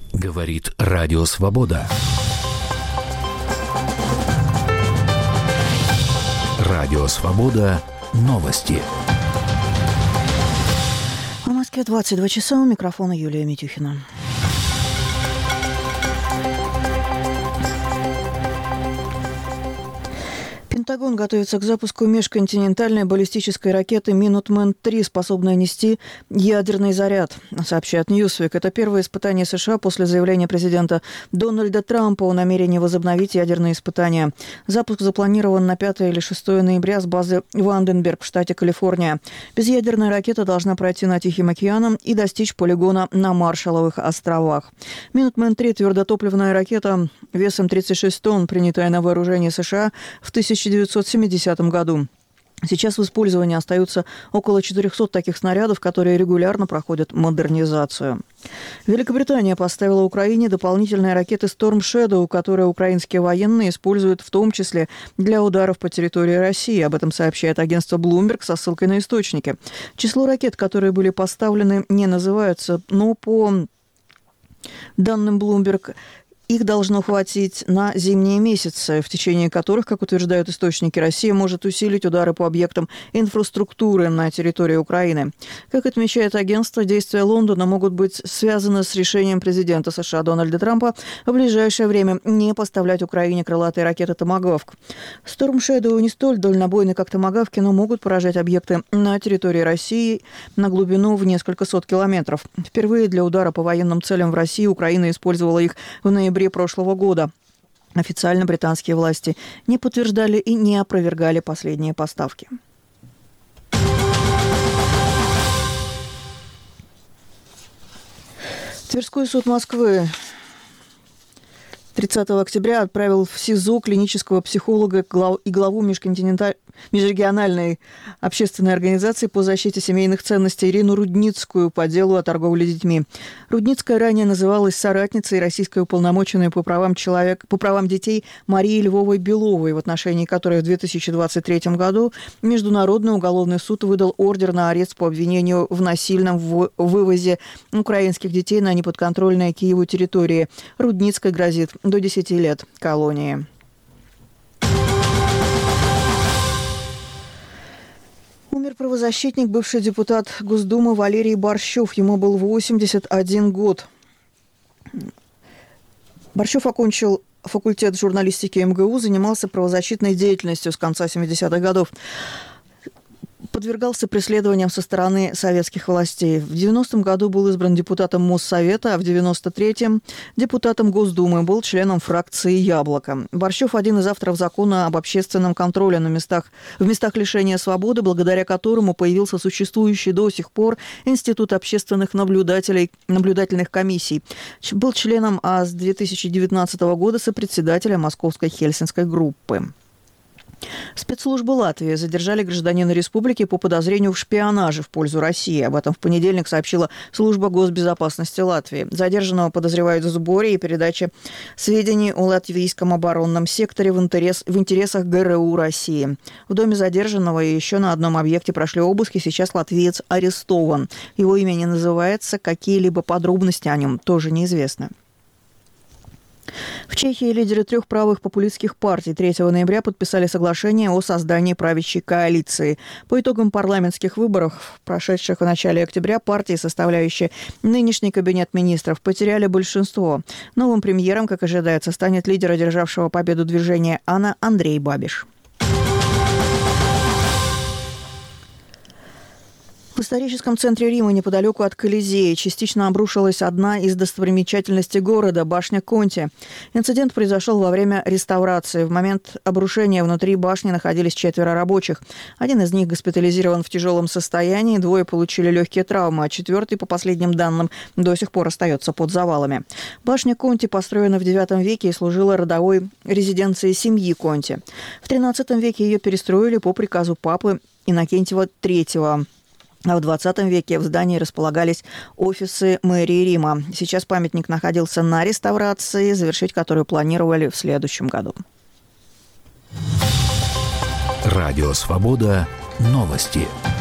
Говорит Радио Свобода. Радио Свобода. Новости. В Москве 22 часа. У микрофона Юлия Митюхина. Пентагон готовится к запуску межконтинентальной баллистической ракеты «Минутмен-3», способной нести ядерный заряд, сообщает Newsweek. Это первое испытание США после заявления президента Дональда Трампа о намерении возобновить ядерные испытания. Запуск запланирован на 5 или 6 ноября с базы Ванденберг в штате Калифорния. Безъядерная ракета должна пройти над Тихим океаном и достичь полигона на Маршалловых островах. «Минутмен-3» – твердотопливная ракета весом 36 тонн, принятая на вооружение США в 1970 году. Сейчас в использовании остаются около 400 таких снарядов, которые регулярно проходят модернизацию. Великобритания поставила Украине дополнительные ракеты Storm Shadow, которые украинские военные используют в том числе для ударов по территории России. Об этом сообщает агентство Bloomberg со ссылкой на источники. Число ракет, которые были поставлены, не называются, но по данным Bloomberg, их должно хватить на зимние месяцы, в течение которых, как утверждают источники, Россия может усилить удары по объектам инфраструктуры на территории Украины. Как отмечает агентство, действия Лондона могут быть связаны с решением президента США Дональда Трампа в ближайшее время не поставлять Украине крылатые ракеты «Томагавк». Storm Shadow не столь дальнобойны, как «Томагавки», но могут поражать объекты на территории России на глубину в несколько сот километров. Впервые для удара по военным целям в России Украина использовала их в ноябре прошлого года. Официально британские власти не подтверждали и не опровергали последние поставки. Тверской суд Москвы 30 октября отправил в СИЗО клинического психолога и главу межрегиональной общественной организации по защите семейных ценностей Ирину Рудницкую по делу о торговле детьми. Рудницкая ранее называлась соратницей российской уполномоченной по правам детей Марии Львовой-Беловой, в отношении которой в 2023 году Международный уголовный суд выдал ордер на арест по обвинению в насильном вывозе украинских детей на неподконтрольные Киеву территории. Рудницкой грозит до 10 лет колонии. Умер правозащитник, бывший депутат Госдумы Валерий Борщев. Ему был 81 год. Борщев окончил факультет журналистики МГУ, занимался правозащитной деятельностью с конца 70-х годов. Подвергался преследованиям со стороны советских властей. В 90-м году был избран депутатом Моссовета, а в 93-м депутатом Госдумы, был членом фракции «Яблоко». Борщев – один из авторов закона об общественном контроле в местах лишения свободы, благодаря которому появился существующий до сих пор Институт общественных наблюдательных комиссий. Был членом, а с 2019 года сопредседателем Московской Хельсинской группы. Спецслужбы Латвии задержали гражданина республики по подозрению в шпионаже в пользу России. Об этом в понедельник сообщила служба госбезопасности Латвии. Задержанного подозревают в сборе и передаче сведений о латвийском оборонном секторе в интересах ГРУ России. В доме задержанного и еще на одном объекте прошли обыски. Сейчас латвиец арестован. Его имя не называется, какие-либо подробности о нем тоже неизвестны. В Чехии лидеры 3 правых популистских партий 3 ноября подписали соглашение о создании правящей коалиции. По итогам парламентских выборов, прошедших в начале октября, партии, составляющие нынешний кабинет министров, потеряли большинство. Новым премьером, как ожидается, станет лидер, одержавшего победу движения «Анна» Андрей Бабиш. В историческом центре Рима, неподалеку от Колизея, частично обрушилась одна из достопримечательностей города – башня Конти. Инцидент произошел во время реставрации. В момент обрушения внутри башни находились 4 рабочих. Один из них госпитализирован в тяжелом состоянии, 2 получили легкие травмы, а 4-й, по последним данным, до сих пор остается под завалами. Башня Конти построена в IX веке и служила родовой резиденцией семьи Конти. В XIII веке ее перестроили по приказу папы Иннокентия III. А в 20 веке в здании располагались офисы мэрии Рима. Сейчас памятник находился на реставрации, завершить которую планировали в следующем году. Радио «Свобода». Новости.